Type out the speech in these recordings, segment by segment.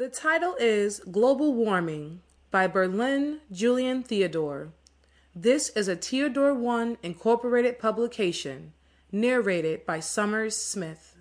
The title is Global Warming by Berlin Julian Theodore. This is a Theodore I Incorporated publication, narrated by Summers Smith.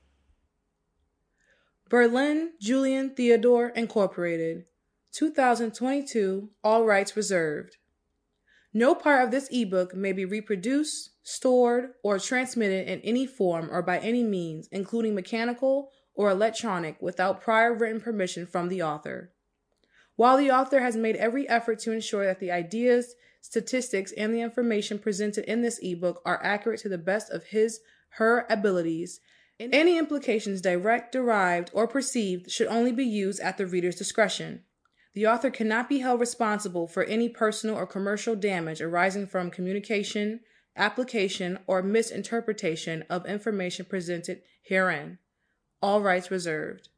Berlin Julian Theodore Incorporated, 2022, all rights reserved. No part of this ebook may be reproduced, stored, or transmitted in any form or by any means, including mechanical or electronic, without prior written permission from the author. While the author has made every effort to ensure that the ideas, statistics, and the information presented in this ebook are accurate to the best of her abilities, any implications, direct, derived, or perceived, should only be used at the reader's discretion. The author cannot be held responsible for any personal or commercial damage arising from communication, application, or misinterpretation of information presented herein. All rights reserved.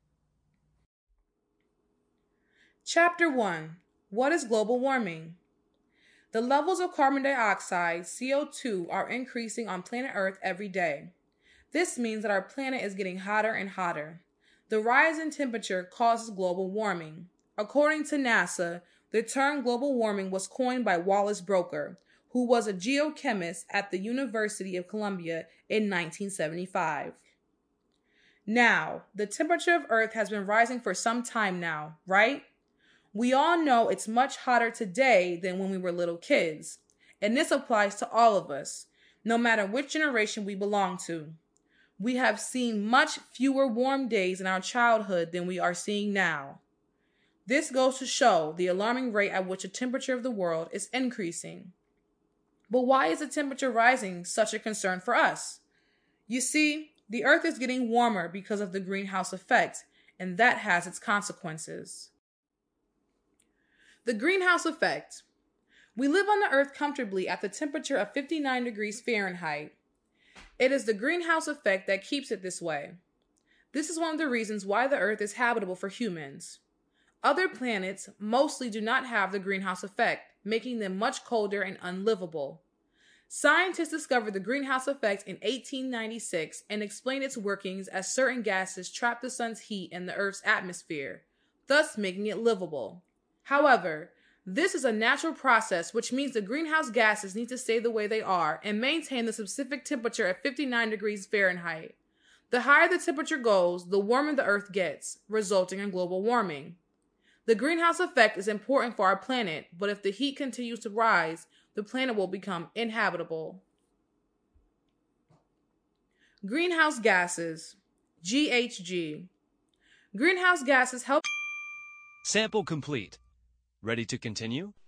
Chapter 1. What is global warming? The levels of carbon dioxide, CO2, are increasing on planet Earth every day. This means that our planet is getting hotter and hotter. The rise in temperature causes global warming. According to NASA, the term global warming was coined by Wallace Broecker, who was a geochemist at the University of Columbia in 1975. Now, the temperature of Earth has been rising for some time now, right? We all know it's much hotter today than when we were little kids, and this applies to all of us, no matter which generation we belong to. We have seen much fewer warm days in our childhood than we are seeing now. This goes to show the alarming rate at which the temperature of the world is increasing. But why is the temperature rising such a concern for us? You see, the Earth is getting warmer because of the greenhouse effect, and that has its consequences. The greenhouse effect. We live on the Earth comfortably at the temperature of 59 degrees Fahrenheit. It is the greenhouse effect that keeps it this way. This is one of the reasons why the Earth is habitable for humans. Other planets mostly do not have the greenhouse effect, making them much colder and unlivable. Scientists discovered the greenhouse effect in 1896 and explained its workings as certain gases trap the sun's heat in the Earth's atmosphere, thus making it livable. However, this is a natural process, which means the greenhouse gases need to stay the way they are and maintain the specific temperature at 59 degrees Fahrenheit. The higher the temperature goes, the warmer the Earth gets, resulting in global warming. The greenhouse effect is important for our planet, but if the heat continues to rise, the planet will become inhabitable. Greenhouse gases, GHG. Greenhouse gases help. Sample complete. Ready to continue?